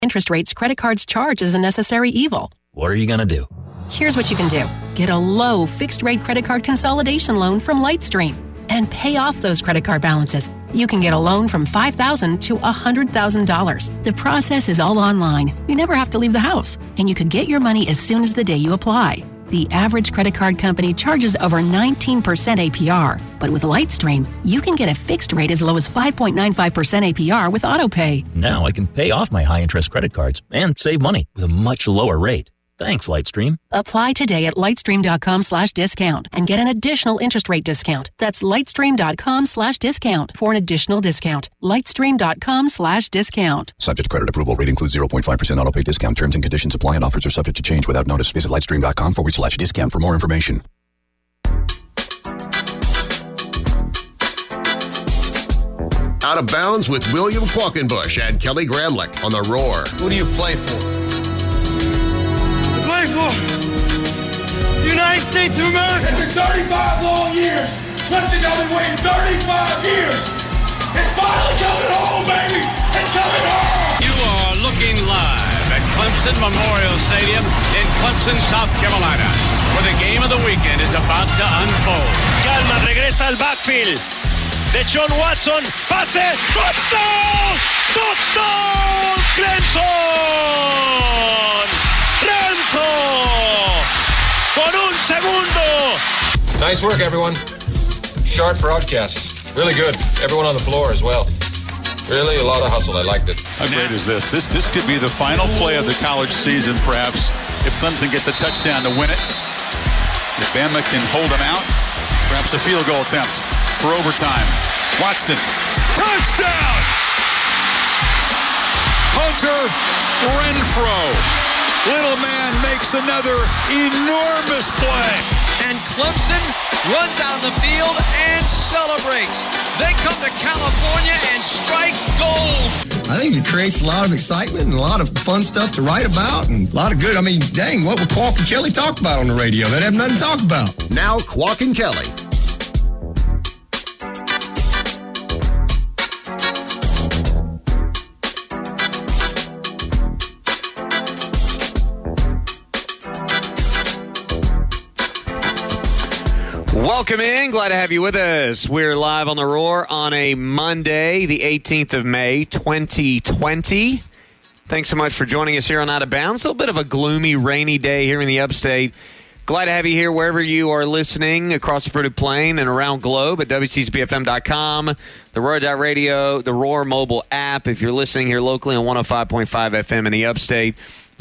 interest rates credit cards charge is a necessary evil. What are you going to do? Here's what you can do. Get a low fixed-rate credit card consolidation loan from Lightstream and pay off those credit card balances. You can get a loan from $5,000 to $100,000. The process is all online. You never have to leave the house. And you could get your money as soon as the day you apply. The average credit card company charges over 19% APR. But with Lightstream, you can get a fixed rate as low as 5.95% APR with AutoPay. Now I can pay off my high-interest credit cards and save money with a much lower rate. Thanks, Lightstream. Apply today at lightstream.com/discount and get an additional interest rate discount. That's lightstream.com/discount for an additional discount. Lightstream.com/discount. Subject to credit approval. Rate includes 0.5% auto-pay discount. Terms and conditions apply and offers are subject to change without notice. Visit lightstream.com/discount for more information. Out of Bounds with William Qualkenbush and Kelly Gramlich on the Roar. Who do you play for? Play for the United States of America. After 35 long years, Clemson, I've been waiting 35 years. It's finally coming home, baby. It's coming home. You are looking live at Clemson Memorial Stadium in Clemson, South Carolina, where the game of the weekend is about to unfold. Calma, regresa al backfield. De John Watson, pase, touchdown! Touchdown! Clemson! Renzo! Por un segundo! Nice work, everyone. Sharp broadcast. Really good. Everyone on the floor as well. Really a lot of hustle. I liked it. How great is this? This could be the final play of the college season, perhaps, if Clemson gets a touchdown to win it. If Bama can hold them out, perhaps a field goal attempt for overtime. Watson, touchdown! Hunter Renfrow. Little man makes another enormous play. And Clemson runs out on the field and celebrates. They come to California and strike gold. I think it creates a lot of excitement and a lot of fun stuff to write about and a lot of good. I mean, dang, what would Qualk and Kelly talk about on the radio? They'd have nothing to talk about. Now Qualk and Kelly. Welcome in. Glad to have you with us. We're live on the Roar on a Monday, the 18th of May, 2020. Thanks so much for joining us here on Out of Bounds. A little bit of a gloomy, rainy day here in the upstate. Glad to have you here wherever you are listening across the fruited plain and around globe at WCCPFM.com, the Roar.radio, the Roar mobile app. If you're listening here locally on 105.5 FM in the upstate,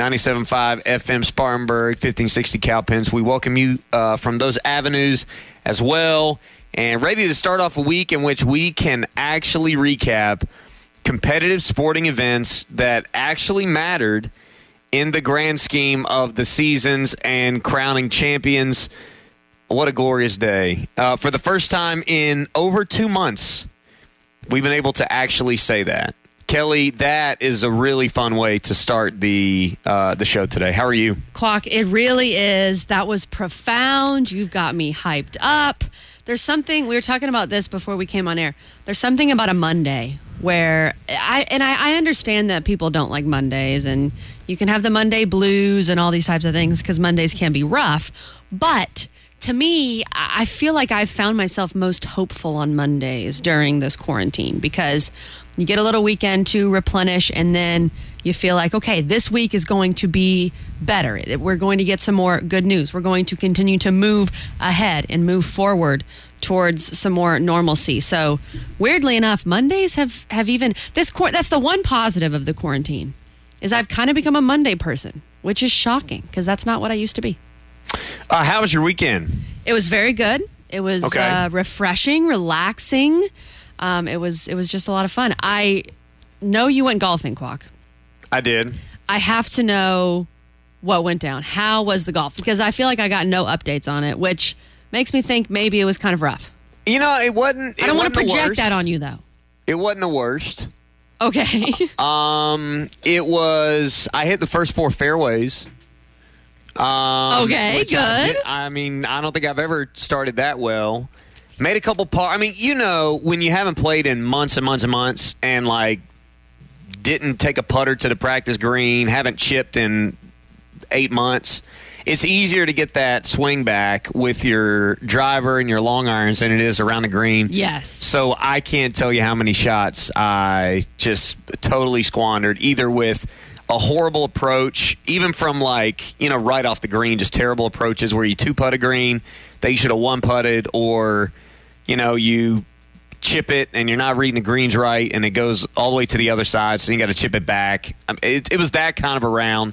97.5 FM Spartanburg, 1560 Cowpens. We welcome you from those avenues as well, and ready to start off a week in which we can actually recap competitive sporting events that actually mattered in the grand scheme of the seasons and crowning champions. What a glorious day. For the first time in over 2 months, we've been able to actually say that. Kelly, that is a really fun way to start the show today. How are you? Quack, it really is. That was profound. You've got me hyped up. There's something, we were talking about this before we came on air. There's something about a Monday where, I understand that people don't like Mondays and you can have the Monday blues and all these types of things because Mondays can be rough. But to me, I feel like I've found myself most hopeful on Mondays during this quarantine because you get a little weekend to replenish and then you feel like, okay, this week is going to be better. We're going to get some more good news. We're going to continue to move ahead and move forward towards some more normalcy. So weirdly enough, Mondays have even, that's the one positive of the quarantine, is I've kind of become a Monday person, which is shocking because that's not what I used to be. How was your weekend? It was very good. It was refreshing, relaxing. It was just a lot of fun. I know you went golfing, Quack. I did. I have to know what went down. How was the golf? Because I feel like I got no updates on it, which makes me think maybe it was kind of rough. You know, it wasn't. I don't want to project that on you, though. It wasn't the worst. Okay. It was. I hit the first 4 fairways. Okay, good. I don't think I've ever started that well. Made a couple par. I mean, you know, when you haven't played in months and months and months and, like, didn't take a putter to the practice green, haven't chipped in 8 months, it's easier to get that swing back with your driver and your long irons than it is around the green. Yes. So I can't tell you how many shots I just totally squandered, either with a horrible approach, even from right off the green, just terrible approaches where you 2-putt a green that you should have 1-putted, or, you chip it and you're not reading the greens right and it goes all the way to the other side, so you got to chip it back. It was that kind of a round.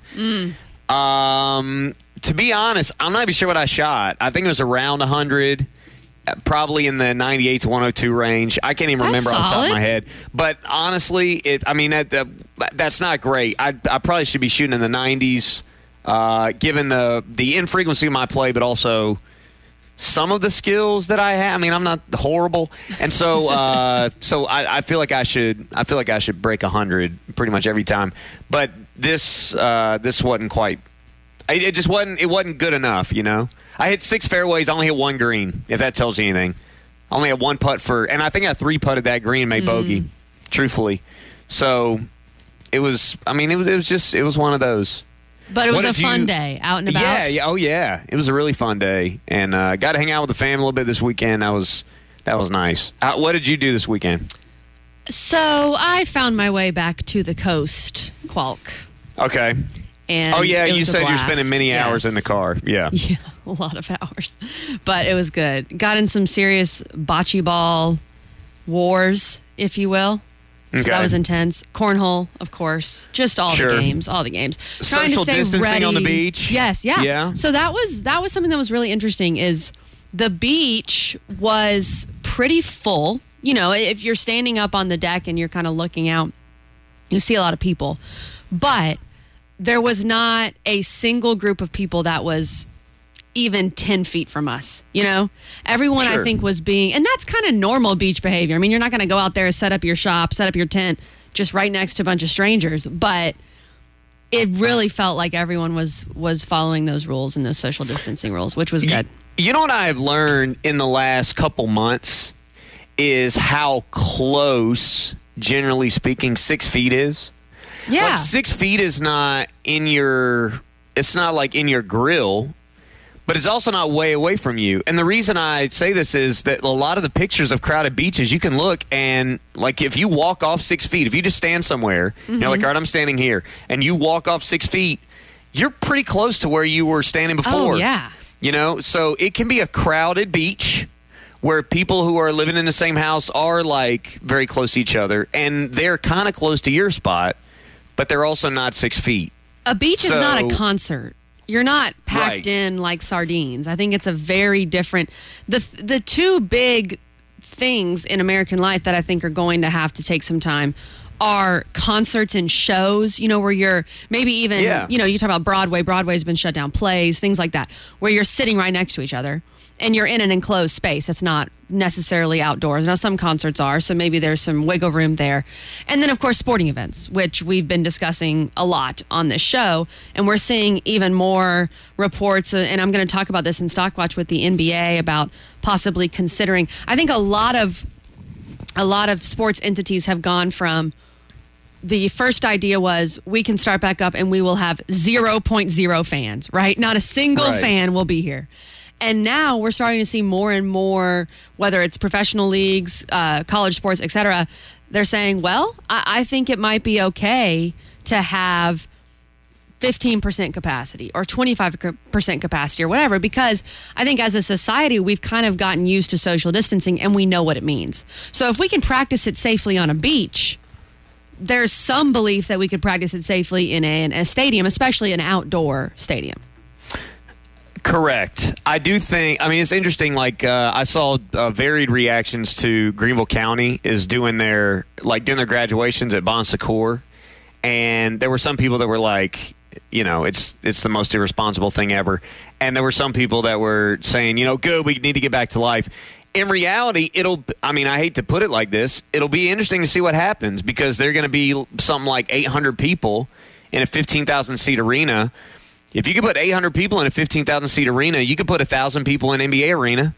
To be honest, I'm not even sure what I shot. I think it was around 100, probably in the 98 to 102 range. I can't even remember off the top of my head. But honestly, that's not great. I probably should be shooting in the 90s, given the infrequency of my play, but also some of the skills that I have. I mean, I'm not horrible, and so I feel like I should break 100 pretty much every time. But this wasn't quite. It just wasn't. It wasn't good enough, I hit 6 fairways. I only hit 1 green. If that tells you anything, I only had 1 putt and I think I 3-putted that green and made bogey. Truthfully, so it was. I mean, it was one of those. But it was a fun day, out and about. Yeah. Oh, yeah. It was a really fun day, and got to hang out with the family a little bit this weekend. That was nice. What did you do this weekend? So I found my way back to the coast, Qualk. Okay. And you said you're spending many hours in the car. Yeah. Yeah, a lot of hours. But it was good. Got in some serious bocce ball wars, if you will. So that was intense. Cornhole, of course. Just all the games. Trying Social to stay distancing ready. on the beach. Yes, yeah. Yeah. So that was something that was really interesting. Is the beach was pretty full. If you're standing up on the deck and you're kind of looking out, you see a lot of people. But there was not a single group of people that was even 10 feet from us. Everyone I think was and that's kind of normal beach behavior. I mean, you're not going to go out there, set up your shop, set up your tent just right next to a bunch of strangers, but it really felt like everyone was following those rules and those social distancing rules, which was good. You know what I have learned in the last couple months is how close, generally speaking, 6 feet is. Yeah. 6 feet is not it's not like in your grill, but it's also not way away from you. And the reason I say this is that a lot of the pictures of crowded beaches, you can look and, if you walk off 6 feet, if you just stand somewhere, you're like, all right, I'm standing here, and you walk off 6 feet, you're pretty close to where you were standing before. Oh, yeah. So it can be a crowded beach where people who are living in the same house are, very close to each other, and they're kind of close to your spot, but they're also not 6 feet. A beach is not a concert. You're not packed in like sardines. I think it's a very different. The two big things in American life that I think are going to have to take some time are concerts and shows, where you're maybe even, you talk about Broadway. Broadway's been shut down, plays, things like that, where you're sitting right next to each other. And you're in an enclosed space. It's not necessarily outdoors. Now, some concerts are, so maybe there's some wiggle room there. And then, of course, sporting events, which we've been discussing a lot on this show. And we're seeing even more reports, and I'm going to talk about this in Stockwatch with the NBA about possibly considering. I think a lot of sports entities have gone from the first idea was we can start back up and we will have 0.0 fans, right? Not a single fan will be here. And now we're starting to see more and more, whether it's professional leagues, college sports, et cetera, they're saying, well, I think it might be okay to have 15% capacity or 25% capacity or whatever, because I think as a society, we've kind of gotten used to social distancing and we know what it means. So if we can practice it safely on a beach, there's some belief that we could practice it safely in a stadium, especially an outdoor stadium. Correct. I do think, it's interesting, I saw varied reactions to Greenville County is doing their graduations at Bon Secours, and there were some people that were like, it's the most irresponsible thing ever, and there were some people that were saying, good, we need to get back to life. In reality, I hate to put it like this, it'll be interesting to see what happens, because they're going to be something like 800 people in a 15,000-seat arena. If you could put 800 people in a 15,000-seat arena, you could put 1,000 people in NBA arena.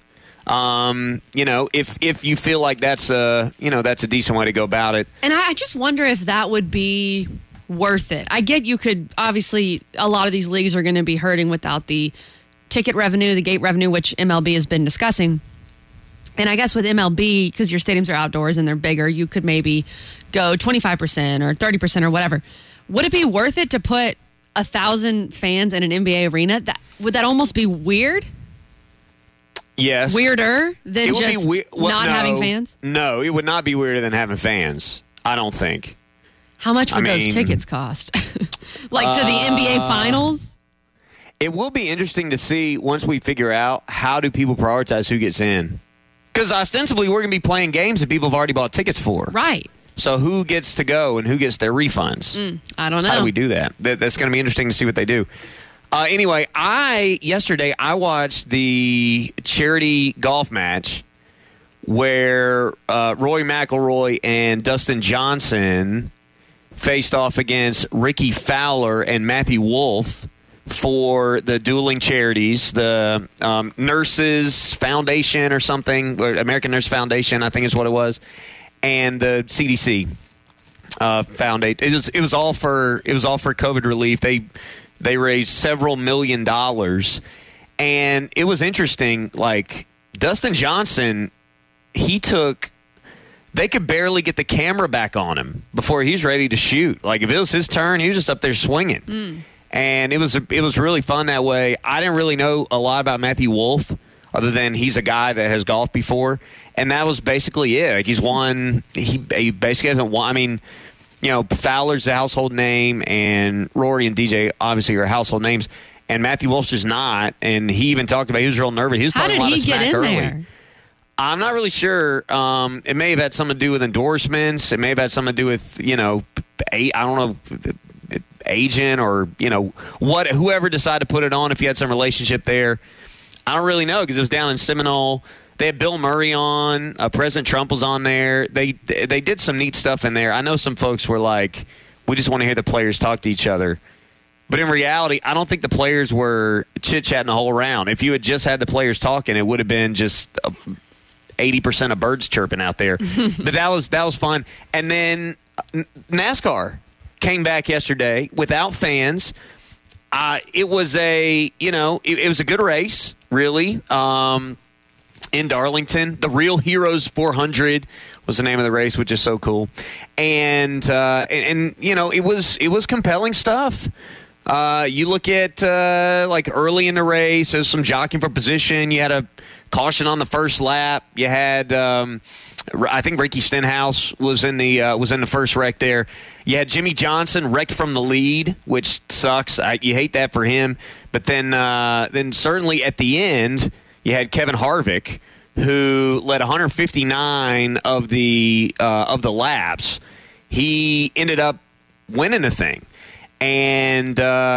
If you feel like that's a decent way to go about it. And I just wonder if that would be worth it. I get you could, obviously, a lot of these leagues are going to be hurting without the ticket revenue, the gate revenue, which MLB has been discussing. And I guess with MLB, because your stadiums are outdoors and they're bigger, you could maybe go 25% or 30% or whatever. Would it be worth it to put 1,000 fans in an NBA arena? Would that almost be weird? Yes. Weirder than just having fans? No, it would not be weirder than having fans, I don't think. How much would those tickets cost? Like to the NBA Finals? It will be interesting to see once we figure out how do people prioritize who gets in. Because ostensibly we're going to be playing games that people have already bought tickets for. Right. So who gets to go and who gets their refunds? I don't know. How do we do that? That's going to be interesting to see what they do. Anyway, yesterday I watched the charity golf match where Rory McIlroy and Dustin Johnson faced off against Ricky Fowler and Matthew Wolff for the dueling charities, the Nurses Foundation or something, or American Nurse Foundation, I think is what it was, and the CDC Foundation. It was all for COVID relief. They raised several $1 million, and it was interesting. Like Dustin Johnson, they could barely get the camera back on him before he's ready to shoot. Like if it was his turn, he was just up there swinging. And it was really fun that way. I didn't really know a lot about Matthew Wolff other than he's a guy that has golfed before, and that was basically it. Like he's won. He basically hasn't won. I mean, Fowler's a household name, and Rory and DJ obviously are household names, and Matthew Wolff's just not. And he even talked about he was real nervous. He was talking a lot of smack early. There? I'm not really sure. It may have had something to do with endorsements. It may have had something to do with I don't know. Agent or whoever decided to put it on, if you had some relationship there, I don't really know, because it was down in Seminole. They had Bill Murray on, President Trump was on there. They did some neat stuff in there. I know some folks were like, we just want to hear the players talk to each other, but in reality I don't think the players were chit-chatting the whole round. If you had just had the players talking, it would have been just 80% of birds chirping out there. But that was fun. And then NASCAR came back yesterday without fans. It was it was a good race, really, in Darlington. The Real Heroes 400 was the name of the race, which is so cool. And it was compelling stuff. You look at like early in the race, there's some jockeying for position. You had a caution on the first lap. You had I think Ricky Stenhouse was in the first wreck there. You had Jimmy Johnson wrecked from the lead, which sucks. You hate that for him. But then certainly at the end, you had Kevin Harvick, who led 159 of the laps. He ended up winning the thing, and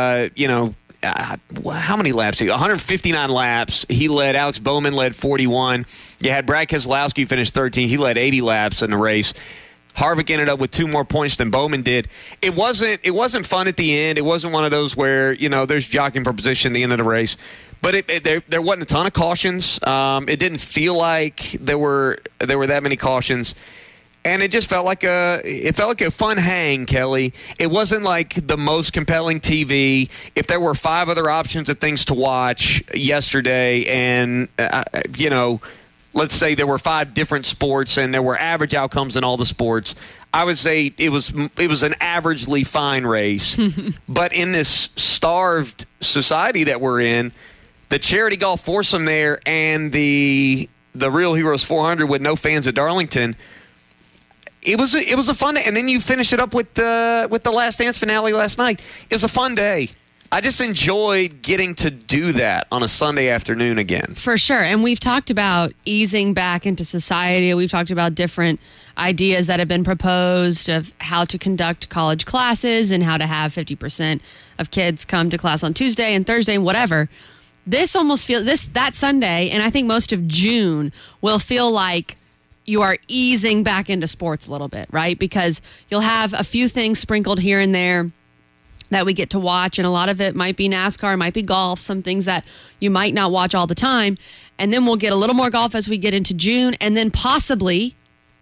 how many laps? 159 laps. He led. Alex Bowman led 41. You had Brad Keselowski finish 13. He led 80 laps in the race. Harvick ended up with 2 more points than Bowman did. It wasn't fun at the end. It wasn't one of those where there's jockeying for position at the end of the race. But there wasn't a ton of cautions. It didn't feel like there were that many cautions. And it just felt like a fun hang, Kelly. It wasn't like the most compelling TV. If there were 5 other options of things to watch yesterday, and let's say there were 5 different sports and there were average outcomes in all the sports, I would say it was an averagely fine race. But in this starved society that we're in, the charity golf foursome there and the Real Heroes 400 with no fans at Darlington. It was a fun day, and then you finish it up with the Last Dance finale last night. It was a fun day. I just enjoyed getting to do that on a Sunday afternoon again. For sure, and we've talked about easing back into society. We've talked about different ideas that have been proposed of how to conduct college classes and how to have 50% of kids come to class on Tuesday and Thursday and whatever. This almost feels that Sunday, and I think most of June will feel like you are easing back into sports a little bit, right? Because you'll have a few things sprinkled here and there. that we get to watch. And a lot of it might be NASCAR, might be golf, some things that you might not watch all the time. And then we'll get a little more golf as we get into June. And then possibly,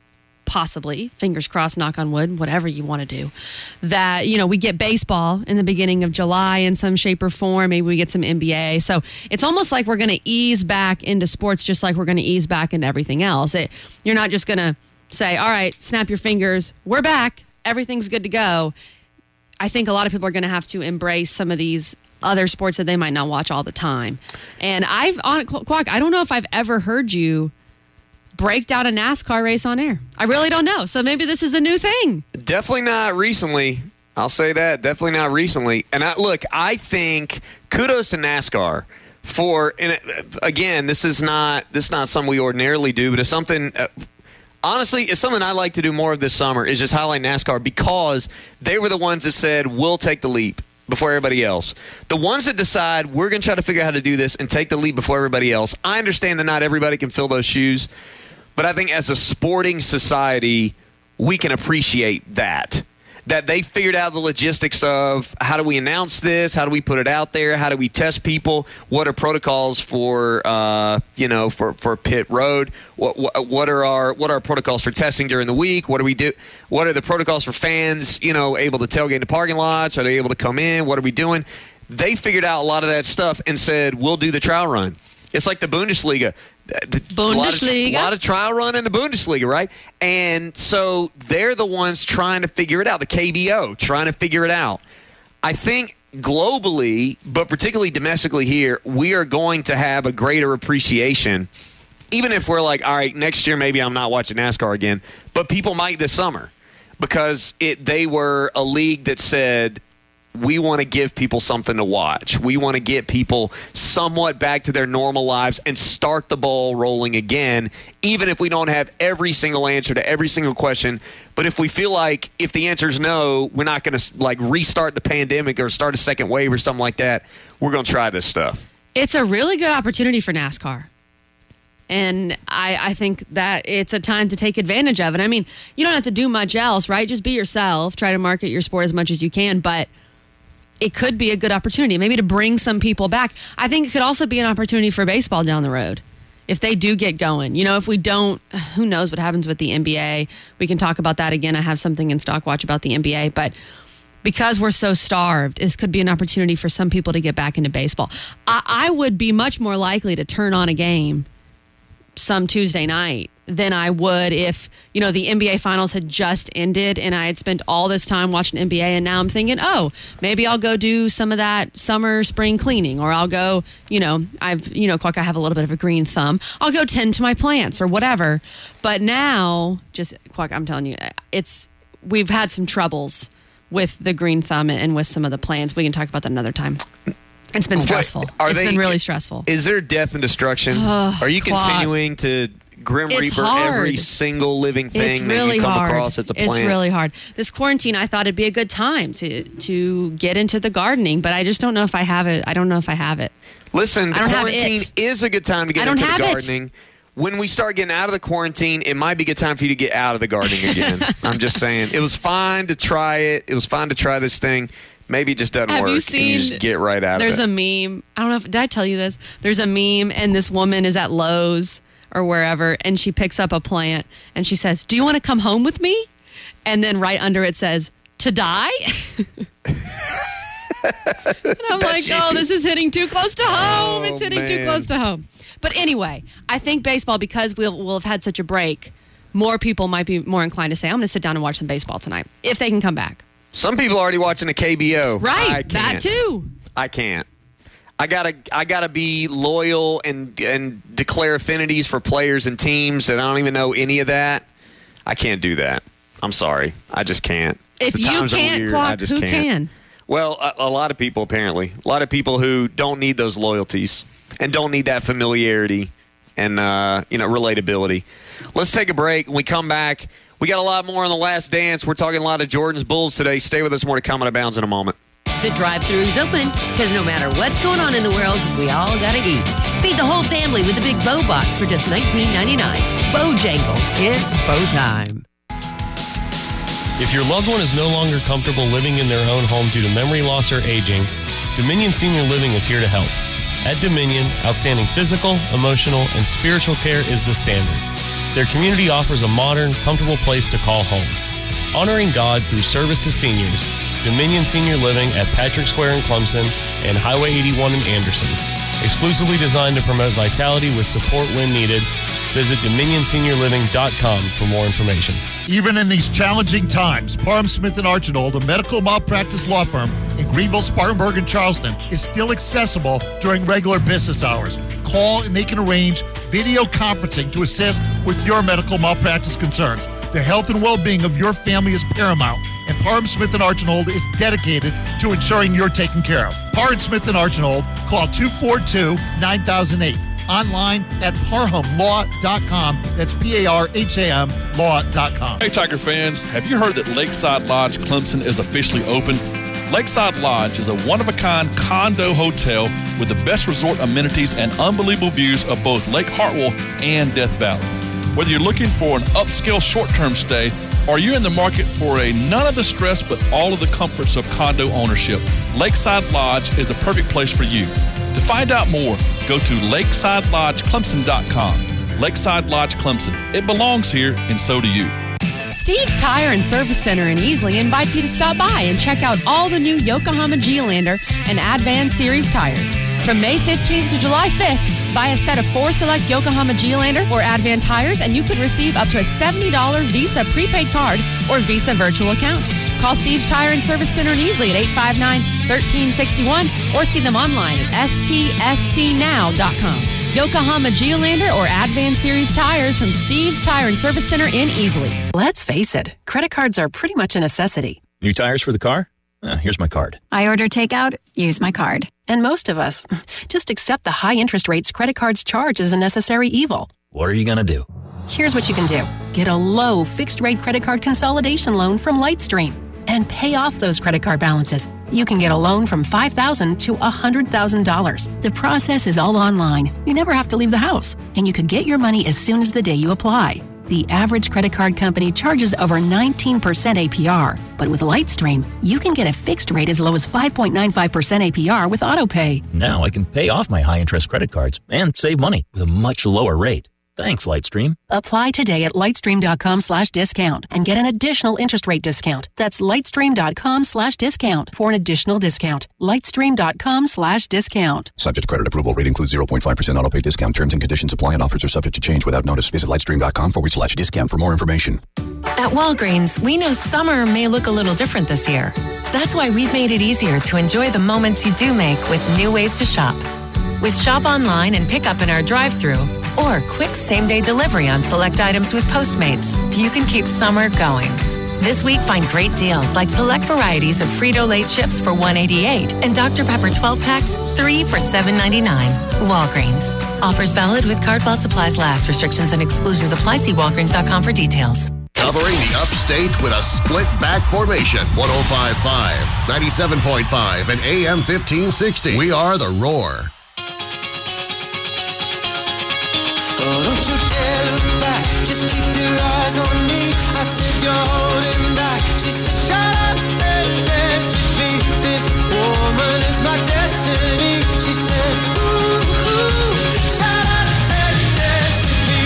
fingers crossed, knock on wood, whatever you want to do, that, we get baseball in the beginning of July in some shape or form. Maybe we get some NBA. So it's almost like we're going to ease back into sports just like we're going to ease back into everything else. You're not just going to say, all right, snap your fingers, we're back, everything's good to go. I think a lot of people are going to have to embrace some of these other sports that they might not watch all the time. And Quack, I don't know if I've ever heard you break down a NASCAR race on air. I really don't know. So maybe this is a new thing. Definitely not recently. I'll say that. Definitely not recently. And I think kudos to NASCAR for, and again, this is not something we ordinarily do, but it's something, honestly, it's something I'd like to do more of this summer, is just highlight NASCAR, because they were the ones that said, we'll take the leap before everybody else. The ones that decide, we're going to try to figure out how to do this and take the leap before everybody else. I understand that not everybody can fill those shoes, but I think as a sporting society, we can appreciate that they figured out the logistics of how do we announce this, how do we put it out there, how do we test people, what are protocols for for pit road, what are our protocols for testing during the week, what do we do, what are the protocols for fans able to tailgate in the parking lots, are they able to come in, what are we doing? They figured out a lot of that stuff and said, we'll do the trial run. It's like the Bundesliga. A lot of trial run in the Bundesliga, right? And so they're the ones trying to figure it out, the KBO, trying to figure it out. I think globally, but particularly domestically here, we are going to have a greater appreciation, even if we're like, all right, next year maybe I'm not watching NASCAR again, but people might this summer, because they were a league that said, we want to give people something to watch. We want to get people somewhat back to their normal lives and start the ball rolling again, even if we don't have every single answer to every single question. But if we feel like if the answer is no, we're not going to restart the pandemic or start a second wave or something like that, we're going to try this stuff. It's a really good opportunity for NASCAR. And I think that it's a time to take advantage of it. I mean, you don't have to do much else, right? Just be yourself. Try to market your sport as much as you can. But it could be a good opportunity, maybe to bring some people back. I think it could also be an opportunity for baseball down the road. If they do get going, if we don't, who knows what happens with the NBA. We can talk about that again. I have something in Stock Watch about the NBA, but because we're so starved, this could be an opportunity for some people to get back into baseball. I would be much more likely to turn on a game some Tuesday night than I would if, the NBA finals had just ended and I had spent all this time watching NBA, and now I'm thinking, maybe I'll go do some of that summer, spring cleaning, or I'll go, Quack, I have a little bit of a green thumb. I'll go tend to my plants or whatever. But now, just Quack, I'm telling you, we've had some troubles with the green thumb and with some of the plants. We can talk about that another time. It's been stressful. It's been really stressful. Is there death and destruction? Are you continuing to Grim Reaper every single living thing that you come across as a plant? It's really hard. This quarantine, I thought it'd be a good time to get into the gardening, but I just don't know if I have it. I don't know if I have it. Listen, the quarantine is a good time to get into the gardening. When we start getting out of the quarantine, it might be a good time for you to get out of the gardening again. I'm just saying. It was fine to try it. It was fine to try this thing. Maybe it just doesn't work. You just get right out of it. There's a meme. I don't know did I tell you this? There's a meme, and this woman is at Lowe's or wherever, and she picks up a plant, and she says, "Do you want to come home with me?" And then right under it says, "To die?" And I'm like, this is hitting too close to home. It's hitting too close to home. But anyway, I think baseball, because we'll have had such a break, more people might be more inclined to say, I'm going to sit down and watch some baseball tonight, if they can come back. Some people are already watching the KBO. Right, that too. I can't. I gotta be loyal and declare affinities for players and teams, and I don't even know any of that. I can't do that. I'm sorry. I just can't. If you can't, Quack, who can? Well, a lot of people, apparently. A lot of people who don't need those loyalties and don't need that familiarity and relatability. Let's take a break. When we come back, we got a lot more on The Last Dance. We're talking a lot of Jordan's Bulls today. Stay with us. More to come Out of Bounds in a moment. The drive-thru's open because no matter what's going on in the world, we all gotta eat. Feed the whole family with the big Bo Box for just $19.99. Bojangles, it's Bo time. If your loved one is no longer comfortable living in their own home due to memory loss or aging, Dominion Senior Living is here to help. At Dominion, outstanding physical, emotional, and spiritual care is the standard. Their community offers a modern, comfortable place to call home. Honoring God through service to seniors, Dominion Senior Living at Patrick Square in Clemson and Highway 81 in Anderson. Exclusively designed to promote vitality with support when needed. Visit DominionSeniorLiving.com for more information. Even in these challenging times, Parham Smith & Archinald, a medical malpractice law firm in Greenville, Spartanburg, and Charleston, is still accessible during regular business hours. Call and they can arrange video conferencing to assist with your medical malpractice concerns. The health and well-being of your family is paramount, and Parham Smith & Archinald is dedicated to ensuring you're taken care of. Parham Smith & Archinald, call 242-9008. Online at parhamlaw.com. That's P-A-R-H-A-M law.com. Hey, Tiger fans, have you heard that Lakeside Lodge Clemson is officially open? Lakeside Lodge is a one-of-a-kind condo hotel with the best resort amenities and unbelievable views of both Lake Hartwell and Death Valley. Whether you're looking for an upscale short-term stay or you're in the market for a none of the stress but all of the comforts of condo ownership, Lakeside Lodge is the perfect place for you. To find out more, go to LakesideLodgeClemson.com. Lakeside Lodge Clemson. It belongs here, and so do you. Steve's Tire and Service Center in Easley invites you to stop by and check out all the new Yokohama Geolander and Advan Series tires. From May 15th to July 5th, buy a set of 4 select Yokohama Geolander or Advan tires and you could receive up to a $70 Visa prepaid card or Visa virtual account. Call Steve's Tire and Service Center in Easley at 859-1361 or see them online at stscnow.com. Yokohama Geolander or Advan Series tires from Steve's Tire and Service Center in Easley. Let's face it, credit cards are pretty much a necessity. New tires for the car? Here's my card. I order takeout, use my card. And most of us just accept the high interest rates credit cards charge as a necessary evil. What are you going to do? Here's what you can do. Get a low fixed-rate credit card consolidation loan from Lightstream and pay off those credit card balances. You can get a loan from $5,000 to $100,000. The process is all online. You never have to leave the house. And you could get your money as soon as the day you apply. The average credit card company charges over 19% APR. But with Lightstream, you can get a fixed rate as low as 5.95% APR with AutoPay. Now I can pay off my high-interest credit cards and save money with a much lower rate. Thanks, Lightstream. Apply today at lightstream.com/discount and get an additional interest rate discount. That's lightstream.com/discount for an additional discount. Lightstream.com/discount. Subject to credit approval. Rate includes 0.5% auto pay discount. Terms and conditions apply and offers are subject to change without notice. Visit lightstream.com/discount for more information. At Walgreens, we know summer may look a little different this year. That's why we've made it easier to enjoy the moments you do make with new ways to shop. With shop online and pick up in our drive-thru, or quick same-day delivery on select items with Postmates, you can keep summer going. This week, find great deals like select varieties of Frito-Lay chips for $1.88 and Dr. Pepper 12-packs, 3 for $7.99. Walgreens. Offers valid with card while supplies last. Restrictions and exclusions apply. See Walgreens.com for details. Covering the upstate with a split back formation. 105.5, 97.5, and AM 1560. We are The Roar. Oh, don't you dare look back, just keep your eyes on me. I said you're holding back. She said shut up and dance with me. This woman is my destiny. She said ooh, shut up and dance with me.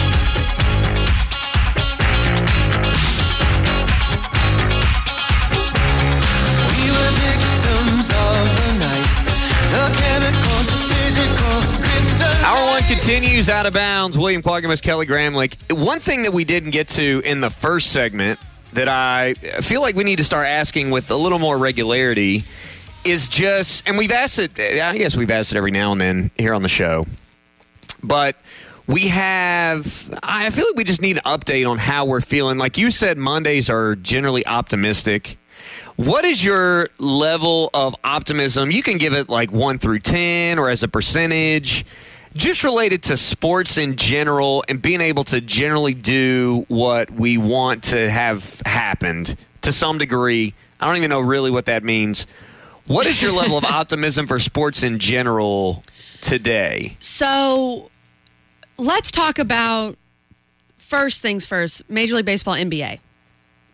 We were victims of the night. The chemical, the physical, kryptonite. Hour one continues out of bounds. William Quaggamus, Kelly Gramlich. One thing that we didn't get to in the first segment that I feel like we need to start asking with a little more regularity is just, and we've asked it, I guess we've asked it every now and then here on the show, but I feel like we just need an update on how we're feeling. Like you said, Mondays are generally optimistic. What is your level of optimism? You can give it like 1 through 10 or as a percentage, just related to sports in general and being able to generally do what we want to have happened to some degree. I don't even know really what that means. What is your level of optimism for sports in general today? So let's talk about, first things first, Major League Baseball, NBA.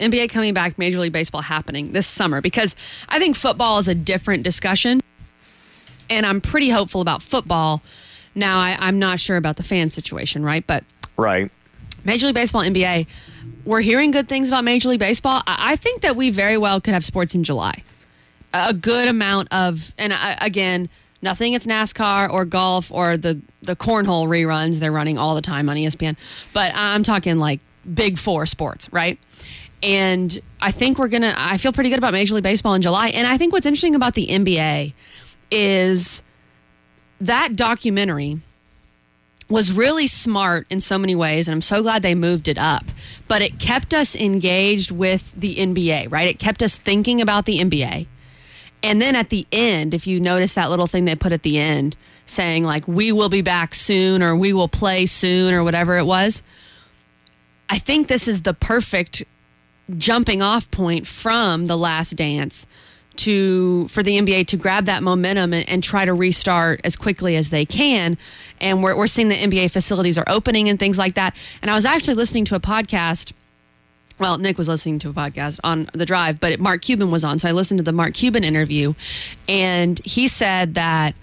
NBA coming back, Major League Baseball happening this summer, because I think football is a different discussion, and I'm pretty hopeful about football. Now, I'm not sure about the fan situation, right? But right. Major League Baseball, NBA, we're hearing good things about Major League Baseball. I think that we very well could have sports in July. A good amount of, and again, nothing against NASCAR or golf or the cornhole reruns they're running all the time on ESPN. But I'm talking like Big Four sports, right? And I think I feel pretty good about Major League Baseball in July. And I think what's interesting about the NBA is that documentary was really smart in so many ways, and I'm so glad they moved it up. But it kept us engaged with the NBA, right? It kept us thinking about the NBA. And then at the end, if you notice that little thing they put at the end saying, like, we will be back soon, or we will play soon, or whatever it was, I think this is the perfect jumping off point from The Last Dance for the NBA to grab that momentum and try to restart as quickly as they can. And we're seeing the NBA facilities are opening and things like that. And I was actually listening to a podcast. Well, Nick was listening to a podcast on the drive, but Mark Cuban was on. So I listened to the Mark Cuban interview, and he said that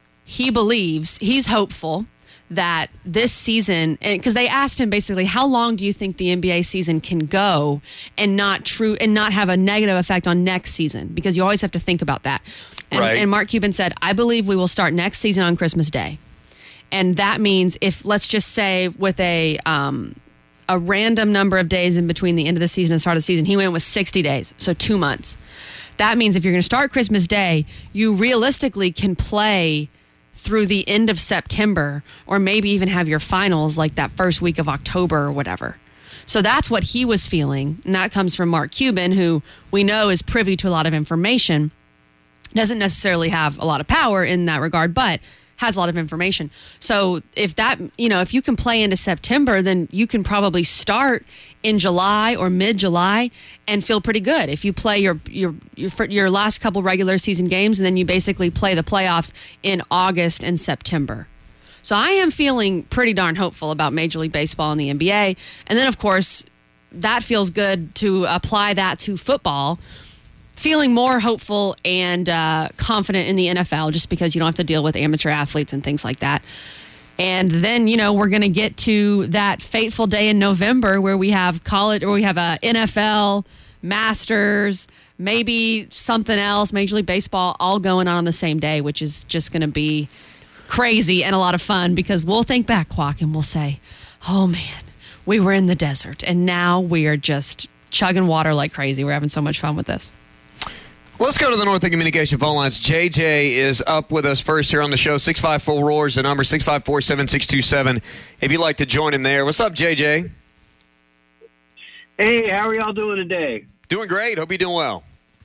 he's hopeful that this season, because they asked him basically, how long do you think the NBA season can go and not have a negative effect on next season? Because you always have to think about that. And Mark Cuban said, I believe we will start next season on Christmas Day. And that means if, let's just say with a random number of days in between the end of the season and the start of the season, he went with 60 days, so 2 months. That means if you're going to start Christmas Day, you realistically can play through the end of September, or maybe even have your finals like that first week of October or whatever. So that's what he was feeling. And that comes from Mark Cuban, who we know is privy to a lot of information. Doesn't necessarily have a lot of power in that regard, but has a lot of information. So if you can play into September, then you can probably start in July or mid-July and feel pretty good. If you play your last couple regular season games, and then you basically play the playoffs in August and September. So I am feeling pretty darn hopeful about Major League Baseball and the NBA. And then, of course, that feels good to apply that to football. Feeling more hopeful and confident in the NFL, just because you don't have to deal with amateur athletes and things like that. And then, we're going to get to that fateful day in November where we have college, or we have a NFL, Masters, maybe something else, Major League Baseball, all going on the same day, which is just going to be crazy and a lot of fun, because we'll think back, Quack, and we'll say, oh man, we were in the desert and now we are just chugging water like crazy. We're having so much fun with this. Let's go to the Northern Communication phone lines. JJ is up with us first here on the show. 654-ROAR is the number, 654-7627. If you'd like to join him there. What's up, JJ? Hey, how are y'all doing today? Doing great. Hope you're doing well.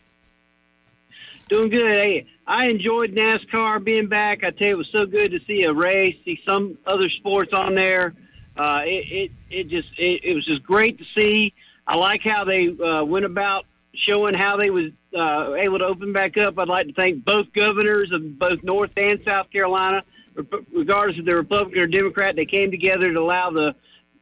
Doing good. Hey, I enjoyed NASCAR being back. I tell you, it was so good to see a race, see some other sports on there. It was just great to see. I like how they went about showing how they was able to open back up. I'd like to thank both governors of both North and South Carolina, regardless if they're Republican or Democrat. They came together to allow the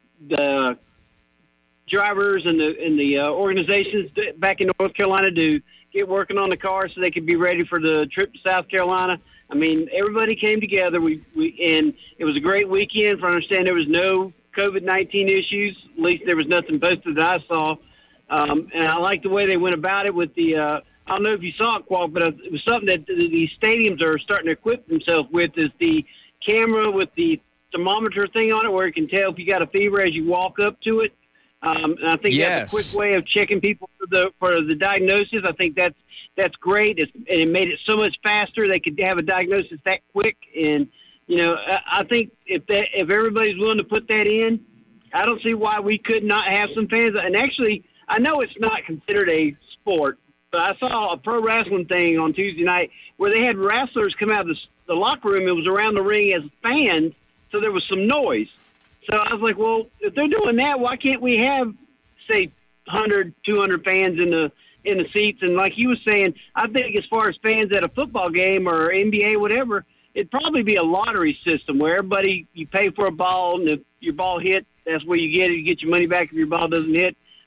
drivers and the organizations back in North Carolina to get working on the car so they could be ready for the trip to South Carolina. I mean, everybody came together. And it was a great weekend. For I understand, there was no COVID-19 issues. At least there was nothing posted that I saw. And I like the way they went about it with the, I don't know if you saw it, Qual, but it was something that the stadiums are starting to equip themselves with, is the camera with the thermometer thing on it, where it can tell if you got a fever as you walk up to it. And I think that's a quick way of checking people for the diagnosis. I think that's great. It made it so much faster. They could have a diagnosis that quick. And, I think if everybody's willing to put that in, I don't see why we could not have some fans. And actually, I know it's not considered a sport, but I saw a pro wrestling thing on Tuesday night where they had wrestlers come out of the locker room. It was around the ring as fans, so there was some noise. So I was like, well, if they're doing that, why can't we have, say, 100, 200 fans in the seats? And like you was saying, I think as far as fans at a football game or NBA, whatever, it'd probably be a lottery system where you pay for a ball, and if your ball hit, that's where you get it. You get your money back if your ball doesn't hit.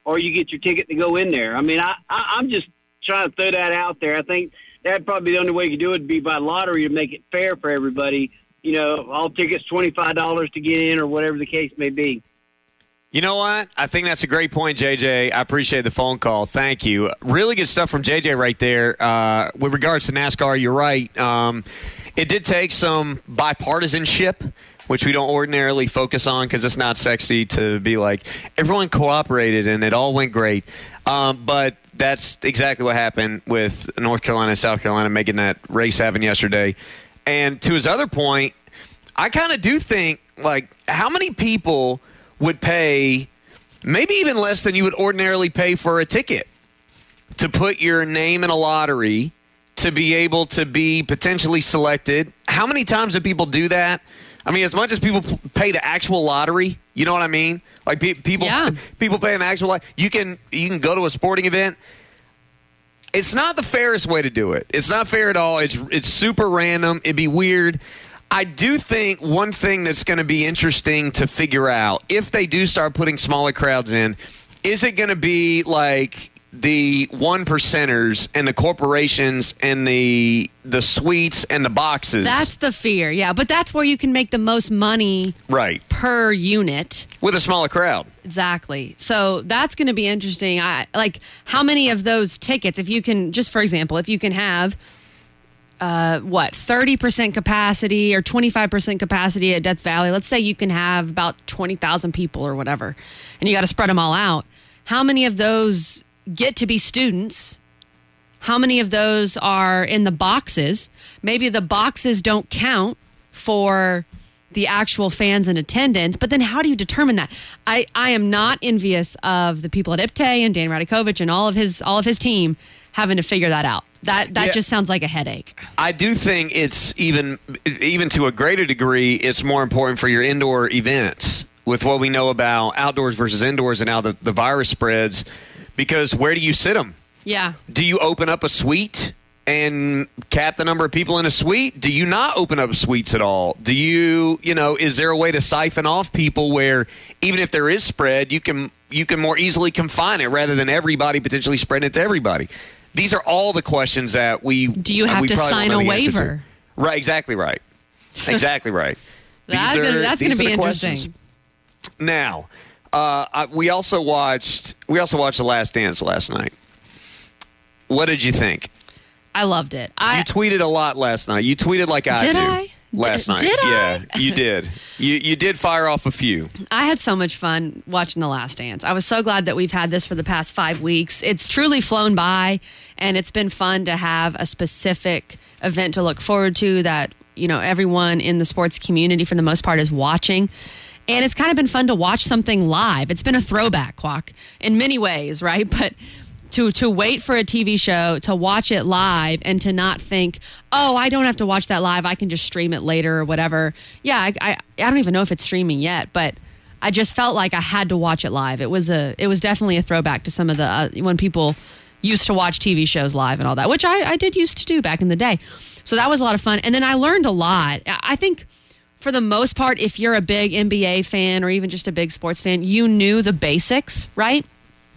or you get your ticket to go in there. I mean, I'm just trying to throw that out there. I think that'd probably be the only way you could do it would be by lottery to make it fair for everybody. You know, all tickets $25 to get in or whatever the case may be. You know what? I think that's a great point, JJ. I appreciate the phone call. Thank you. Really good stuff from JJ right there. With regards to NASCAR, you're right. It did take some bipartisanship, which we don't ordinarily focus on because it's not sexy to be like, everyone cooperated and it all went great. But that's exactly what happened with North Carolina and South Carolina making that race happen yesterday. And to his other point, I kind of do think, like, how many people would pay maybe even less than you would ordinarily pay for a ticket to put your name in a lottery to be able to be potentially selected? How many times do people do that? I mean, as much as people pay the actual lottery, you know what I mean? Like people pay an actual lottery. You can go to a sporting event. It's not the fairest way to do it. It's not fair at all. It's super random. It'd be weird. I do think one thing that's going to be interesting to figure out, if they do start putting smaller crowds in, is it going to be like the 1%ers and the corporations and the suites and the boxes? That's the fear, yeah. But that's where you can make the most money per unit. With a smaller crowd. Exactly. So that's going to be interesting. Like, how many of those tickets, if you can, just for example, if you can have 30% capacity or 25% capacity at Death Valley. Let's say you can have about 20,000 people or whatever, and you got to spread them all out. How many of those get to be students? How many of those are in the boxes? Maybe the boxes don't count for the actual fans in attendance, but then how do you determine that? I am not envious of the people at IPTE and Dan Radikovich and all of his team having to figure that out. That just sounds like a headache. I do think it's even to a greater degree, it's more important for your indoor events with what we know about outdoors versus indoors and how the virus spreads, because where do you sit them? Yeah. Do you open up a suite and cap the number of people in a suite? Do you not open up suites at all? Do you is there a way to siphon off people where even if there is spread, you can more easily confine it rather than everybody potentially spreading it to everybody? These are all the questions that we do. You have to sign a waiver? Right, exactly right. Exactly right. That's going to be interesting. Now, we also watched The Last Dance last night. What did you think? I loved it. You tweeted a lot last night. You tweeted like I did. Do. I? Last night. Did I? Yeah, you did. You did fire off a few. I had so much fun watching The Last Dance. I was so glad that we've had this for the past 5 weeks. It's truly flown by, and it's been fun to have a specific event to look forward to that, everyone in the sports community for the most part is watching. And it's kind of been fun to watch something live. It's been a throwback, Quack, in many ways, right? But to wait for a TV show, to watch it live, and to not think, oh, I don't have to watch that live, I can just stream it later or whatever. Yeah, I don't even know if it's streaming yet, but I just felt like I had to watch it live. It was definitely a throwback to some of the when people used to watch TV shows live and all that, which I did used to do back in the day. So that was a lot of fun. And then I learned a lot. I think for the most part, if you're a big NBA fan or even just a big sports fan, you knew the basics, right?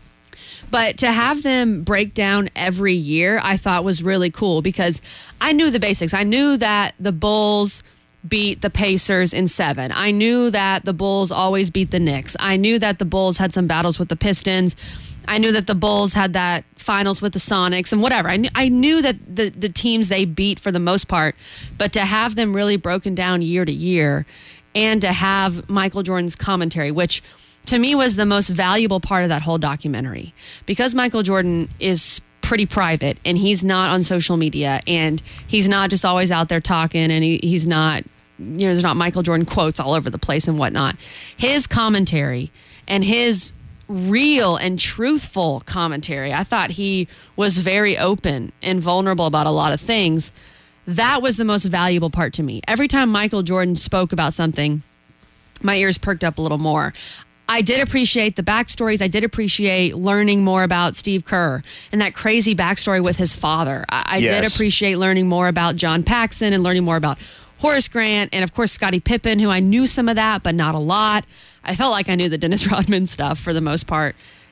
But to have them break down every year, I thought was really cool because I knew the basics. I knew that the Bulls beat the Pacers in 7. I knew that the Bulls always beat the Knicks. I knew that the Bulls had some battles with the Pistons. I knew that the Bulls had that finals with the Sonics and whatever. I knew that the teams they beat for the most part, but to have them really broken down year to year and to have Michael Jordan's commentary, which to me was the most valuable part of that whole documentary, because Michael Jordan is pretty private and he's not on social media and he's not just always out there talking and he's not, there's not Michael Jordan quotes all over the place and whatnot. His commentary and his real and truthful commentary, I thought he was very open and vulnerable about a lot of things. That was the most valuable part to me. Every time Michael Jordan spoke about something, my ears perked up a little more. I did appreciate the backstories. I did appreciate learning more about Steve Kerr and that crazy backstory with his father. I did appreciate learning more about John Paxson and learning more about Horace Grant and, of course, Scottie Pippen, who I knew some of that, but not a lot. I felt like I knew the Dennis Rodman stuff for the most part.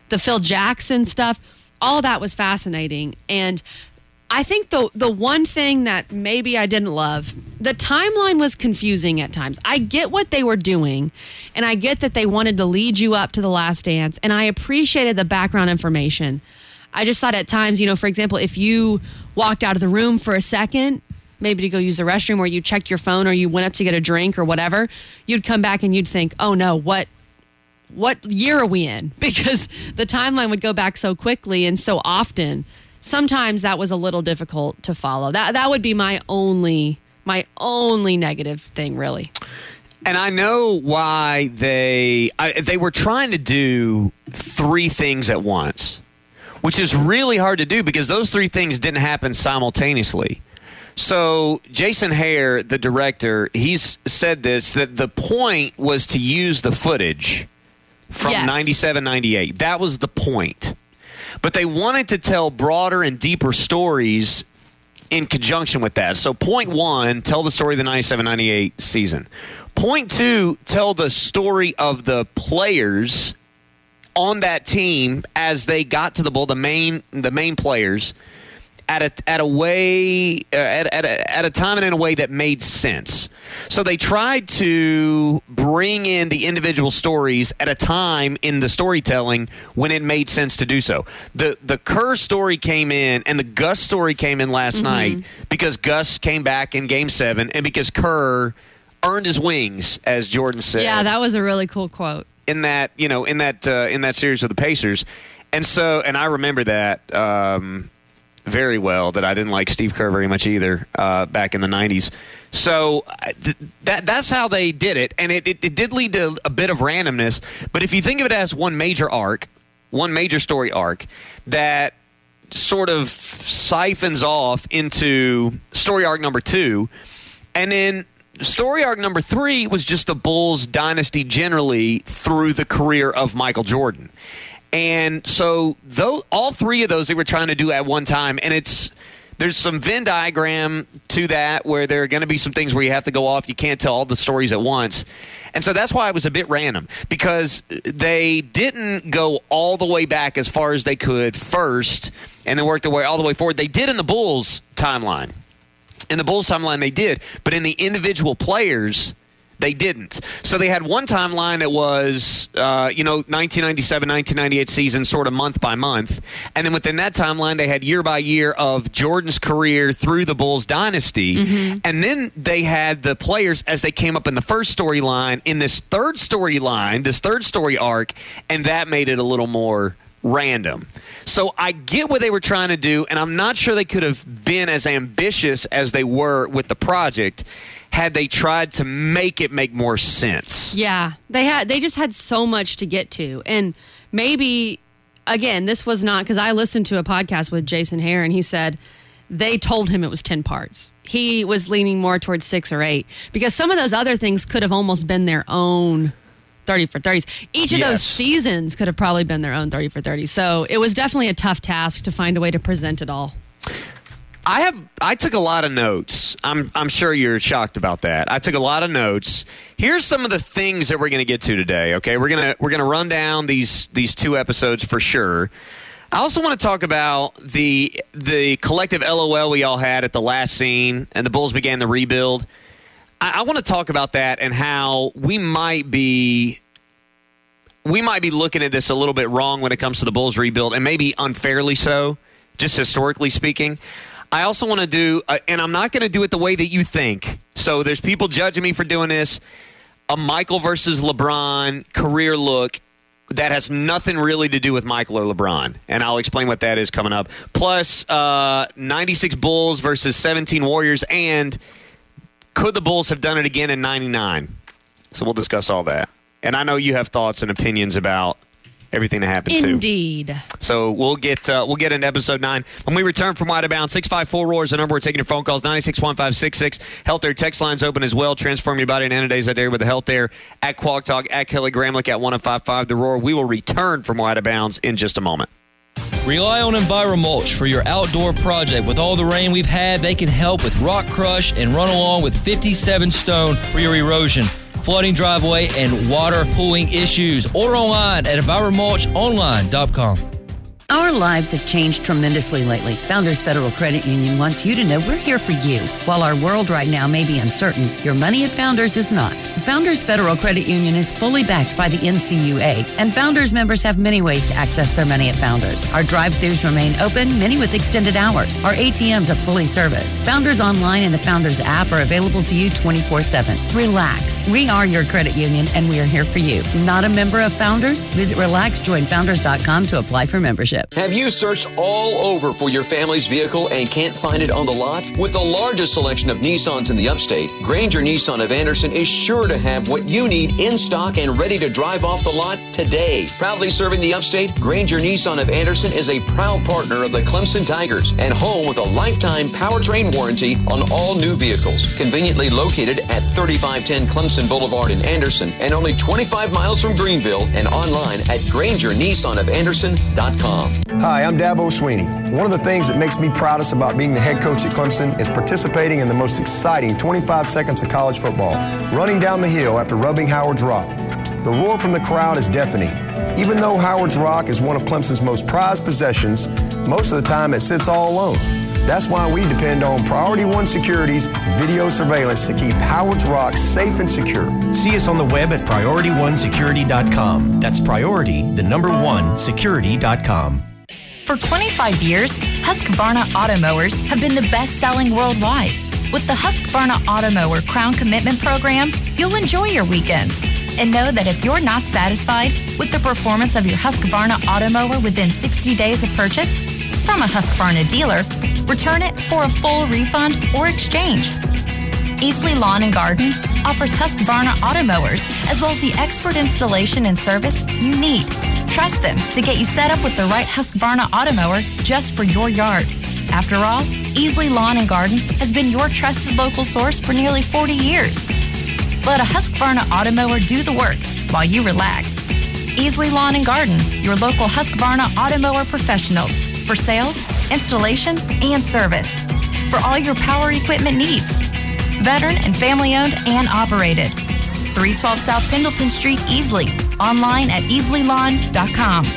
the Phil Jackson stuff, all that was fascinating. And I think the one thing that maybe I didn't love, the timeline was confusing at times. I get what they were doing, and I get that they wanted to lead you up to The Last Dance, and I appreciated the background information. I just thought at times, for example, if you walked out of the room for a second, maybe to go use the restroom, or you checked your phone, or you went up to get a drink or whatever, you'd come back and you'd think, oh no, what year are we in? Because the timeline would go back so quickly and so often. Sometimes that was a little difficult to follow. That would be my only negative thing, really. And I know why they were trying to do 3 things at once, which is really hard to do because those 3 things didn't happen simultaneously. So Jason Hare, the director, he's said this, that the point was to use the footage from 97, 98. That was the point. But they wanted to tell broader and deeper stories in conjunction with that. So point 1, tell the story of the 97-98 season. Point 2, tell the story of the players on that team as they got to the bowl, the main players, at a time and in a way that made sense. So they tried to bring in the individual stories at a time in the storytelling when it made sense to do so. The Kerr story came in and the Gus story came in last night because Gus came back in Game 7 and because Kerr earned his wings, as Jordan said. Yeah, that was a really cool quote. In that series with the Pacers. And I remember that very well, that I didn't like Steve Kerr very much either back in the 90s. So that's how they did it, and it did lead to a bit of randomness. But if you think of it as one major story arc that sort of siphons off into story arc number 2, and then story arc number 3 was just the Bulls dynasty generally through the career of Michael Jordan. And so all 3 of those they were trying to do at one time, and there's some Venn diagram to that where there are going to be some things where you have to go off. You can't tell all the stories at once. And so that's why it was a bit random, because they didn't go all the way back as far as they could first and then work their way all the way forward. They did in the Bulls timeline. In the Bulls timeline they did, but in the individual players they didn't. So they had one timeline that was, 1997, 1998 season, sort of month by month. And then within that timeline, they had year by year of Jordan's career through the Bulls dynasty. Mm-hmm. And then they had the players as they came up in the first storyline, in this third storyline, this third story arc, and that made it a little more random. So I get what they were trying to do, and I'm not sure they could have been as ambitious as they were with the project had they tried to make it make more sense. Yeah, they just had so much to get to. And maybe, again, this was not, because I listened to a podcast with Jason Hare, and he said they told him it was 10 parts. He was leaning more towards 6 or 8, because some of those other things could have almost been their own 30 for 30s. Each of those seasons could have probably been their own 30 for 30. So it was definitely a tough task to find a way to present it all. I took a lot of notes. I'm sure you're shocked about that. I took a lot of notes. Here's some of the things that we're going to get to today. Okay, we're gonna run down these 2 episodes for sure. I also want to talk about the collective LOL we all had at the last scene, and the Bulls began the rebuild. I want to talk about that and how we might be looking at this a little bit wrong when it comes to the Bulls rebuild, and maybe unfairly so, just historically speaking. I also want to do, and I'm not going to do it the way that you think. So there's people judging me for doing this, a Michael versus LeBron career look that has nothing really to do with Michael or LeBron. And I'll explain what that is coming up. Plus, 96 Bulls versus 17 Warriors, and could the Bulls have done it again in 99? So we'll discuss all that. And I know you have thoughts and opinions about everything that happened too. Indeed. So we'll get into episode 9 when we return from Wide of Bounds. 654-ROAR is the number. We're taking your phone calls. 961566. Health Air text lines open as well. Transform your body in 90 days a day with the Health Air at Quag Talk, at Kelly Gramlich, at 1055 The Roar. We will return from Wide of Bounds in just a moment. Rely on EnviroMulch for your outdoor project. With all the rain we've had, they can help with rock crush and run along with 57 Stone for your erosion. flooding driveway, and water pooling issues. Order online at EnviroMulchOnline.com. Our lives have changed tremendously lately. Founders Federal Credit Union wants you to know we're here for you. While our world right now may be uncertain, your money at Founders is not. Founders Federal Credit Union is fully backed by the NCUA, and Founders members have many ways to access their money at Founders. Our drive-thrus remain open, many with extended hours. Our ATMs are fully serviced. Founders Online and the Founders app are available to you 24/7. Relax. We are your credit union, and we are here for you. Not a member of Founders? Visit RelaxJoinFounders.com to apply for membership. Have you searched all over for your family's vehicle and can't find it on the lot? With the largest selection of Nissans in the upstate, Granger Nissan of Anderson is sure to have what you need in stock and ready to drive off the lot today. Proudly serving the upstate, Granger Nissan of Anderson is a proud partner of the Clemson Tigers and home with a lifetime powertrain warranty on all new vehicles. Conveniently located at 3510 Clemson Boulevard in Anderson and only 25 miles from Greenville and online at GrangerNissanOfAnderson.com. Hi, I'm Dabo Sweeney. One of the things that makes me proudest about being the head coach at Clemson is participating in the most exciting 25 seconds of college football, running down the hill after rubbing Howard's Rock. The roar from the crowd is deafening. Even though Howard's Rock is one of Clemson's most prized possessions, most of the time it sits all alone. That's why we depend on Priority One Security's video surveillance to keep Howard's Rock safe and secure. See us on the web at PriorityOneSecurity.com. That's Priority, the number one, security.com. For 25 years, Husqvarna Automowers have been the best-selling worldwide. With the Husqvarna Automower Crown Commitment Program, you'll enjoy your weekends. And know that if you're not satisfied with the performance of your Husqvarna Automower within 60 days of purchase from a Husqvarna dealer, return it for a full refund or exchange. Easley Lawn and Garden offers Husqvarna Automowers as well as the expert installation and service you need. Trust them to get you set up with the right Husqvarna Automower just for your yard. After all, Easley Lawn and Garden has been your trusted local source for nearly 40 years. Let a Husqvarna Automower do the work while you relax. Easley Lawn and Garden, your local Husqvarna Automower professionals for sales, installation, and service. For all your power equipment needs. Veteran and family-owned and operated. 312 South Pendleton Street, Easley. Online at easleylon.com.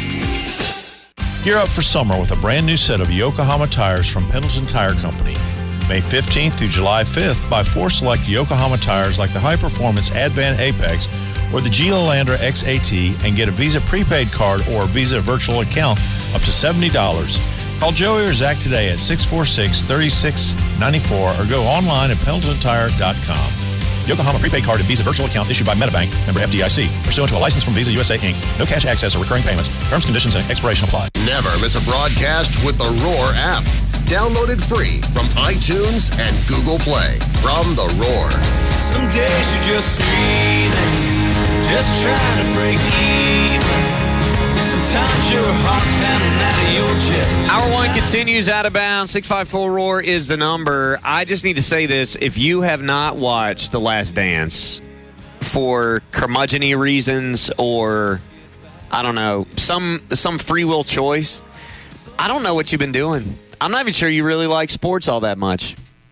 Gear up for summer with a brand new set of Yokohama tires from Pendleton Tire Company. May 15th through July 5th, buy 4 select Yokohama tires like the high-performance Advan Apex or the Gila Landra XAT and get a Visa prepaid card or Visa virtual account up to $70. Call Joey or Zach today at 646-3694 or go online at PendletonTire.com. Yokohama prepaid card and Visa virtual account issued by MetaBank, member FDIC. Pursuant to a license from Visa USA, Inc. No cash access or recurring payments. Terms, conditions, and expiration apply. Never miss a broadcast with the Roar app. Download it free from iTunes and Google Play. From the Roar. Some days you're just breathing, just trying to break even. Sometimes your heart's pounding out of your chest. Hour one continues out of bounds. 654 Roar is the number. I just need to say this. If you have not watched The Last Dance for curmudgeon-y reasons or, I don't know, some free will choice, I don't know what you've been doing. I'm not even sure you really like sports all that much.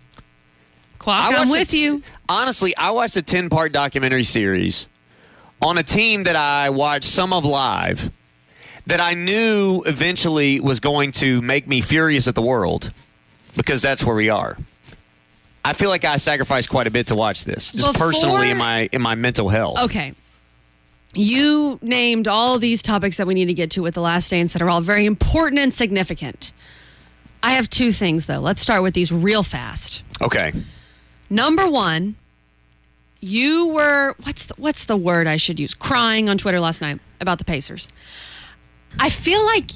I'm with you. Honestly, I watched a 10-part documentary series on a team that I watched some of live that I knew eventually was going to make me furious at the world because that's where we are. I feel like I sacrificed quite a bit to watch this, just personally in my mental health. Okay. You named all these topics that we need to get to with The Last Dance that are all very important and significant. I have 2 things, though. Let's start with these real fast. Okay. Number 1, you were, what's the word I should use? Crying on Twitter last night about the Pacers. I feel like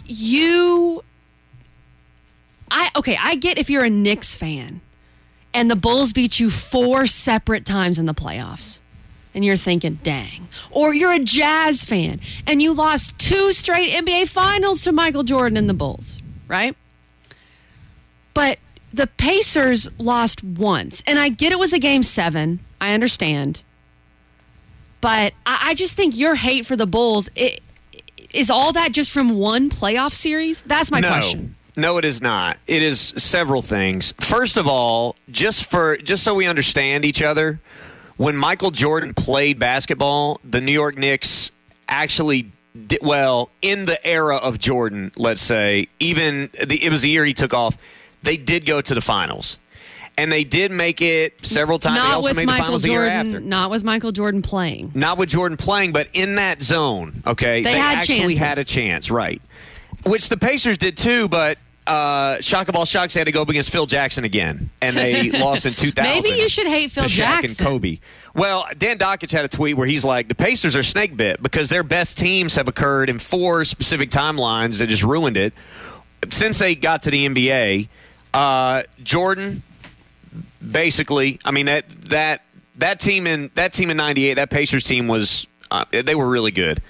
I get if you're a Knicks fan and the Bulls beat you 4 separate times in the playoffs and you're thinking, dang. Or you're a Jazz fan and you lost 2 straight NBA finals to Michael Jordan and the Bulls, right? But the Pacers lost once. And I get it was a game 7. I understand. But I just think your hate for the Bulls, is all that just from one playoff series? That's my question. No, it is not. It is several things. First of all, just so we understand each other, when Michael Jordan played basketball, the New York Knicks actually did well in the era of Jordan, let's say. It was the year he took off. They did go to the finals. And they did make it several times. They also made the finals the year after. Not with Michael Jordan playing. Not with Jordan playing, but in that zone, okay? They actually had a chance, right. Which the Pacers did too, but Shock of all shocks, they had to go up against Phil Jackson again. And they lost in 2000. Maybe you should hate Phil to Shaq Jackson. and Kobe. Well, Dan Dockich had a tweet where he's like, the Pacers are snake bit because their best teams have occurred in 4 specific timelines that just ruined it. Since they got to the NBA, Jordan... Basically, I mean that team in '98, that Pacers team was they were really good.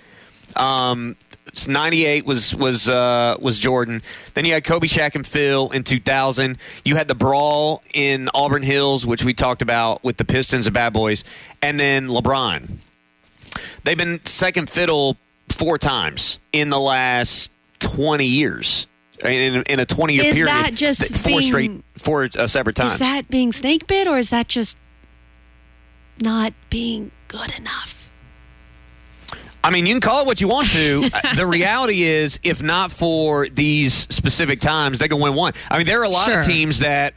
98 was Jordan. Then you had Kobe, Shaq, and Phil in 2000. You had the brawl in Auburn Hills, which we talked about with the Pistons and Bad Boys, and then LeBron. They've been second fiddle 4 times in the last 20 years. In a 20-year period. Is that just 4 separate times. Is that being snake bit, or is that just not being good enough? I mean, you can call it what you want to. The reality is, if not for these specific times, they can win one. I mean, there are a lot of teams that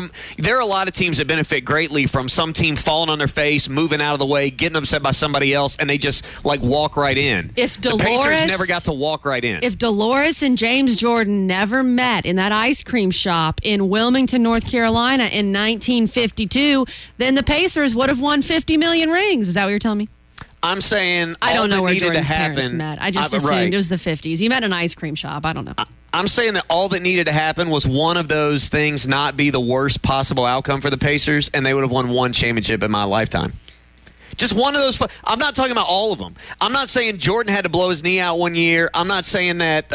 benefit greatly from some team falling on their face, moving out of the way, getting upset by somebody else, and they just like walk right in. The Pacers never got to walk right in. If Dolores and James Jordan never met in that ice cream shop in Wilmington, North Carolina in 1952, then the Pacers would have won 50 million rings. Is that what you're telling me? I'm saying I don't know where Jordan's to happen, parents met. I just assumed it was the 50s. You met in an ice cream shop. I don't know. I'm saying that all that needed to happen was one of those things not be the worst possible outcome for the Pacers, and they would have won 1 championship in my lifetime. Just one of those. I'm not talking about all of them. I'm not saying Jordan had to blow his knee out one year. I'm not saying that,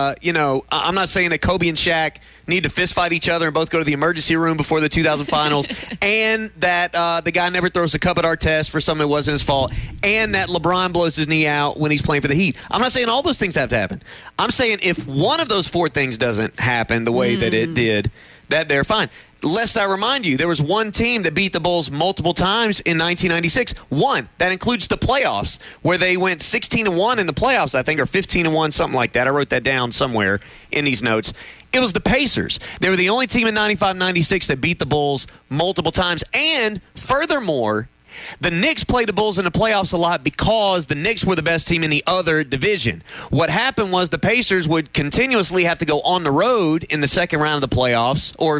I'm not saying that Kobe and Shaq need to fist fight each other and both go to the emergency room before the 2000 finals, and that the guy never throws a cup at Artest for something that wasn't his fault, and that LeBron blows his knee out when he's playing for the Heat. I'm not saying all those things have to happen. I'm saying if one of those 4 things doesn't happen the way that it did, that they're fine. Lest I remind you, there was one team that beat the Bulls multiple times in 1996. One. That includes the playoffs, where they went 16-1 in the playoffs, I think, or 15-1, something like that. I wrote that down somewhere in these notes. It was the Pacers. They were the only team in 95-96 that beat the Bulls multiple times. And furthermore, the Knicks played the Bulls in the playoffs a lot because the Knicks were the best team in the other division. What happened was the Pacers would continuously have to go on the road in the second round of the playoffs, or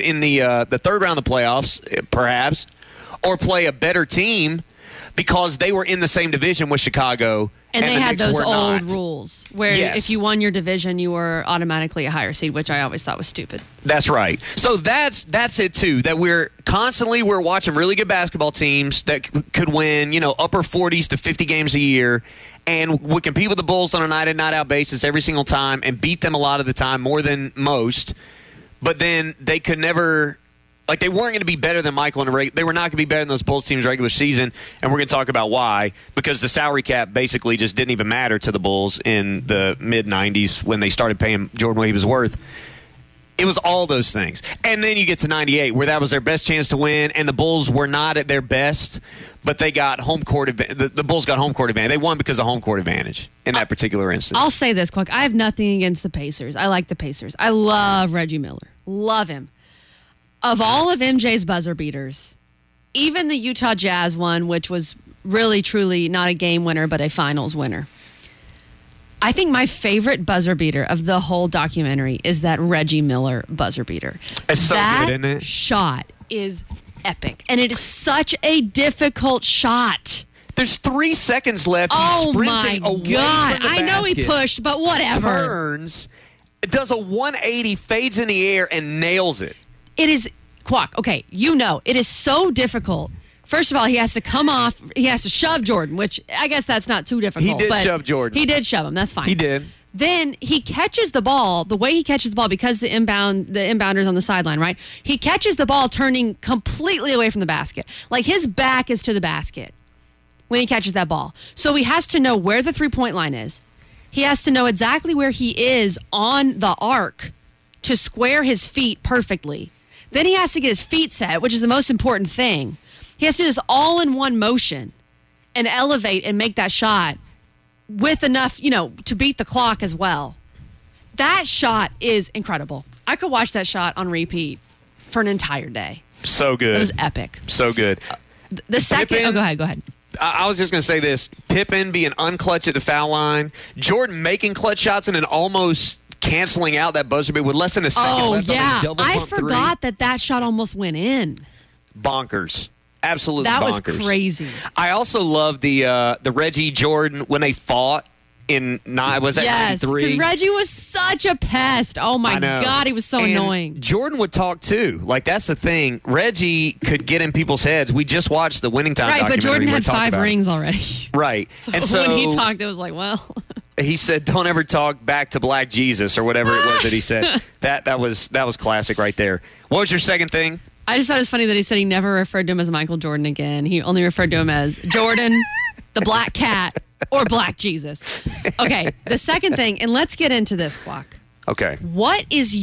the third round of the playoffs, perhaps, or play a better team because they were in the same division with Chicago. And they the had Knicks those were old not. rules where Yes. if you won your division, you were automatically a higher seed, which I always thought was stupid. That's right. So that's it too. That we're watching really good basketball teams that could win, upper 40s to 50 games a year, and would compete with the Bulls on a night in, night out basis every single time and beat them a lot of the time, more than most. But then they could never. Like, they weren't going to be better than Michael they were not going to be better than those Bulls teams regular season, and we're going to talk about why, because the salary cap basically just didn't even matter to the Bulls in the mid-'90s when they started paying Jordan what he was worth. It was all those things. And then you get to 98, where that was their best chance to win, and the Bulls were not at their best, but they got home court advantage. The Bulls got home court advantage. They won because of home court advantage in that particular instance. I'll say this quick. I have nothing against the Pacers. I like the Pacers. I love Reggie Miller. Love him. Of all of MJ's buzzer beaters, even the Utah Jazz one, which was really, truly not a game winner, but a finals winner, I think my favorite buzzer beater of the whole documentary is that Reggie Miller buzzer beater. It's so that good, isn't it? Shot is epic, and it is such a difficult shot. There's 3 seconds left. He's sprinting away from the I know he basket, pushed, but whatever. Turns, does a 180, fades in the air, and nails it. It is, Quack, okay, it is so difficult. First of all, he has to come off, he has to shove Jordan, which I guess that's not too difficult. He did shove Jordan. He did shove him, that's fine. He did. Then he catches the ball, the way he catches the ball, because the inbounder's on the sideline, right? He catches the ball turning completely away from the basket. Like, his back is to the basket when he catches that ball. So he has to know where the three-point line is. He has to know exactly where he is on the arc to square his feet perfectly. Then he has to get his feet set, which is the most important thing. He has to do this all in one motion and elevate and make that shot with enough, to beat the clock as well. That shot is incredible. I could watch that shot on repeat for an entire day. So good. It was epic. So good. The second... Pippen, go ahead. I was just going to say this. Pippen being unclutch at the foul line. Jordan making clutch shots and then almost canceling out that buzzer beat with less than a second left on his double I pump forgot that shot almost went in. Bonkers. Absolutely that bonkers. Was crazy. I also love the Reggie Jordan when they fought in was that 93? Because Reggie was such a pest. Oh my God, he was so annoying. Jordan would talk too. Like that's the thing. Reggie could get in people's heads. We just watched the Winning Time documentary. Right, but Jordan had 5 rings already. Right. So when he talked, it was like, well. He said, "Don't ever talk back to Black Jesus," or whatever it was that he said. That was classic right there. What was your second thing? I just thought it was funny that he said he never referred to him as Michael Jordan again. He only referred to him as Jordan, the Black Cat, or Black Jesus. Okay, the second thing, and let's get into this, Quack. Okay. What was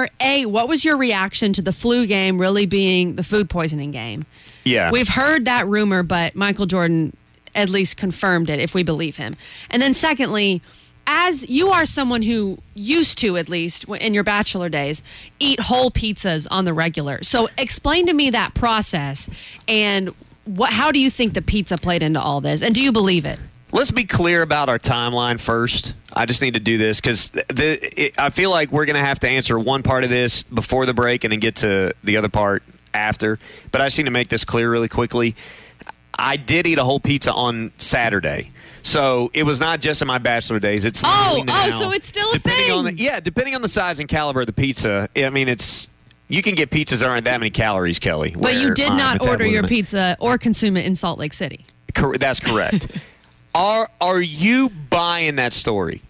your reaction to the flu game really being the food poisoning game? Yeah. We've heard that rumor, but Michael Jordan at least confirmed it, if we believe him. And then secondly, as you are someone who used to, at least in your bachelor days, eat whole pizzas on the regular. So explain to me that process and how do you think the pizza played into all this? And do you believe it? Let's be clear about our timeline first. I just need to do this because I feel like we're going to have to answer one part of this before the break and then get to the other part after. But I just need to make this clear really quickly. I did eat a whole pizza on Saturday. So it was not just in my bachelor days. It's now, so it's still a thing. Depending on the size and caliber of the pizza. I mean, you can get pizzas that aren't that many calories, Kelly. But you did not order your pizza or consume it in Salt Lake City. That's correct. Are you buying that story?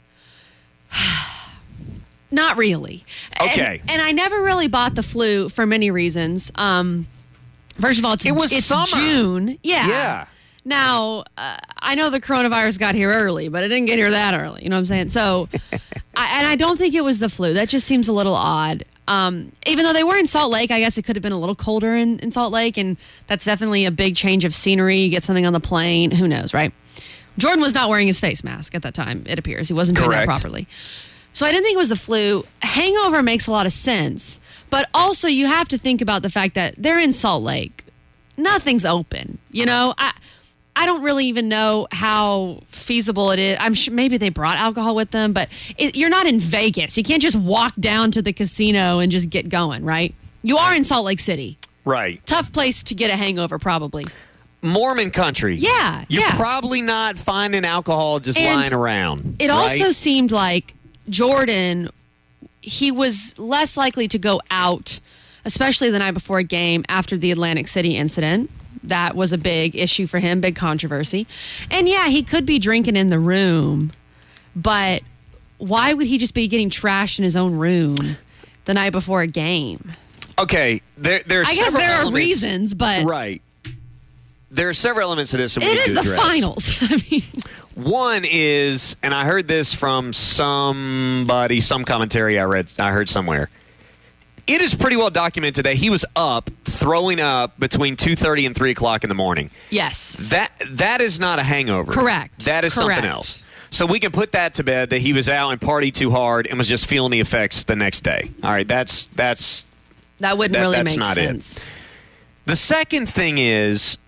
Not really. Okay. And I never really bought the flu for many reasons. First of all, it's summer. June. Yeah. Now, I know the coronavirus got here early, but it didn't get here that early. You know what I'm saying? So, I don't think it was the flu. That just seems a little odd. Even though they were in Salt Lake, I guess it could have been a little colder in Salt Lake, and that's definitely a big change of scenery. You get something on the plane. Who knows, right? Jordan was not wearing his face mask at that time, it appears. He wasn't doing that properly. So I didn't think it was the flu. Hangover makes a lot of sense, but also you have to think about the fact that they're in Salt Lake. Nothing's open. You know, I don't really even know how feasible it is. I'm sure maybe they brought alcohol with them, but you're not in Vegas. You can't just walk down to the casino and just get going, right? You are in Salt Lake City. Right. Tough place to get a hangover, probably. Mormon country. Yeah. You're probably not finding alcohol just lying around. It also seemed like Jordan, he was less likely to go out, especially the night before a game after the Atlantic City incident. That was a big issue for him, big controversy. And yeah, he could be drinking in the room, but why would he just be getting trashed in his own room the night before a game? Okay, I guess there are reasons, but right. There are several elements to this. It is the finals. I mean, one is, and I heard this from somebody, some commentary I heard somewhere. It is pretty well documented that he was up, throwing up between 2:30 and 3 o'clock in the morning. Yes. That is not a hangover. Correct. That is something else. So we can put that to bed that he was out and partied too hard and was just feeling the effects the next day. All right, that wouldn't really make not sense. The second thing is,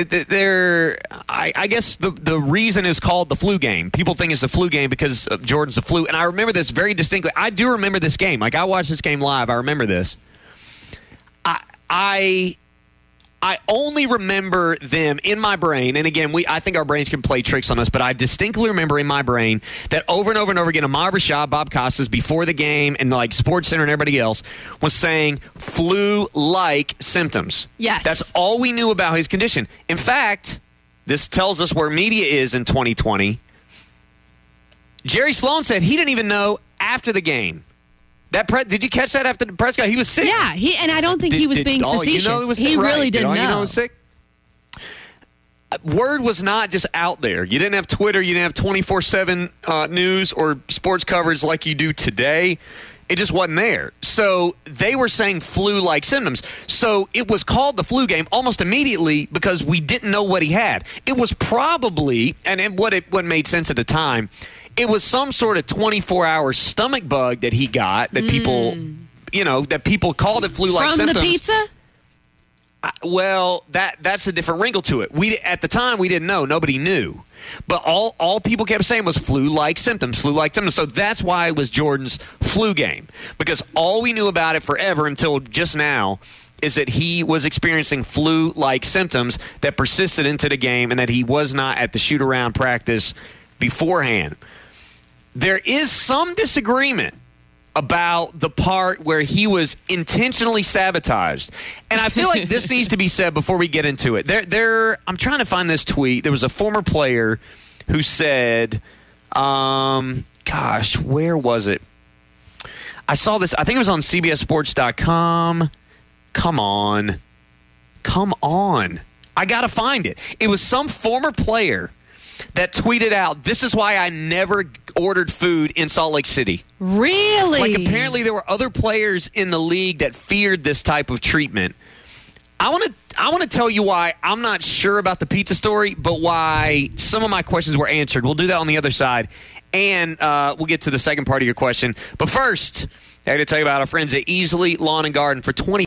I guess the reason is called the flu game. People think it's the flu game because of Jordan's the flu. And I remember this very distinctly. I do remember this game. Like, I watched this game live. I remember this. I only remember them in my brain. And again, I think our brains can play tricks on us, but I distinctly remember in my brain that over and over and over again, Ahmad Rashad, Bob Costas, before the game, and like Sports Center and everybody else was saying flu-like symptoms. Yes. That's all we knew about his condition. In fact, this tells us where media is in 2020. Jerry Sloan said he didn't even know after the game. Did you catch that after the press conference? He was sick. Yeah, and I don't think he was being facetious. You know he was sick? He really didn't know. You know he was sick? Word was not just out there. You didn't have Twitter. You didn't have 24/7 news or sports coverage like you do today. It just wasn't there. So they were saying flu-like symptoms. So it was called the flu game almost immediately because we didn't know what he had. It was probably, and what made sense at the time, it was some sort of 24-hour stomach bug that he got that people, that people called it flu-like symptoms. From the pizza? Well, that's a different wrinkle to it. At the time, we didn't know. Nobody knew. But all people kept saying was flu-like symptoms, flu-like symptoms. So that's why it was Jordan's flu game. Because all we knew about it forever until just now is that he was experiencing flu-like symptoms that persisted into the game and that he was not at the shoot-around practice beforehand. There is some disagreement about the part where he was intentionally sabotaged. And I feel like this needs to be said before we get into it. I'm trying to find this tweet. There was a former player who said, where was it? I saw this. I think it was on CBSSports.com. Come on. I got to find it. It was some former player that tweeted out, "This is why I never ordered food in Salt Lake City." Really? Like, apparently there were other players in the league that feared this type of treatment. I want to tell you why I'm not sure about the pizza story, but why some of my questions were answered. We'll do that on the other side, and we'll get to the second part of your question. But first, I got to tell you about our friends at Easley Lawn and Garden. For 20